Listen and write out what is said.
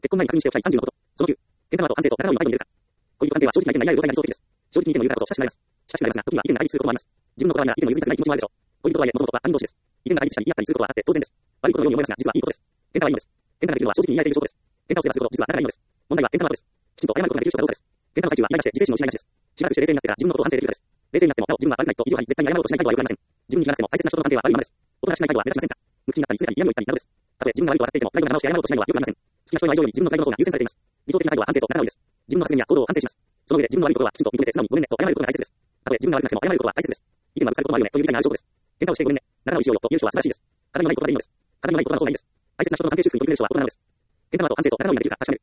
結婚前に確認しておきたい30のこと。その9、健太郎と安静と仲直りの場合に出るか。恋人関係は正直な意見が得られる状態な理想的です。正直に意見の言うからこそ親しくなります。親しくなりますが、時には意見が対立することもあります。自分のこだわりが意見の譲りたくない気持ちもあるでしょう。恋人とはいえ、元々は他人同士です。意見が対立したり言い合ったりすることはあって当然です。悪いことのように思いますが、実はいいことです。健太はいいのです。健太ができるのは正直に言い合えている証拠です。健太をすればするほど、実は仲がいいのです。問題は健太の後です。きちんと謝ることができる人かどうかです。健太の最中はイライラして自制心を失いがちです。しばらくして冷静になってから自分のことを反省できるからです。冷静になってもなお自分は悪くないと意地を張り絶対に謝ろうとしない態度は良くありません。自分に気がなくても大切な人との関係は悪いままです。おとなしくない態度は目立ちませんか。無口になったり常に嫌味を言ったりなどです。たとえ自分が悪いと笑っていても態度が直して謝ろうとしないのは良くありません。好きな人への愛情より自分のプライドの方が優先されています。理想的な態度は安静と仲直りです。自分の発言や行動を反省します。その上で自分の悪いことはきちんと認めて素直にごめんねと謝ることが大切です。たとえ自分が悪くなくても謝ることは大切です。意見がぶつかることもあるよねという理解がある証拠です。喧嘩をしてごめんね、仲直りしようよという人は素晴らしいです。飾りのない言葉でいいのです。飾りのない言葉の方がいいんです。大切な人との関係修復に取り組める人は大人なのです。喧嘩の後安静と仲直りができるか確かめる。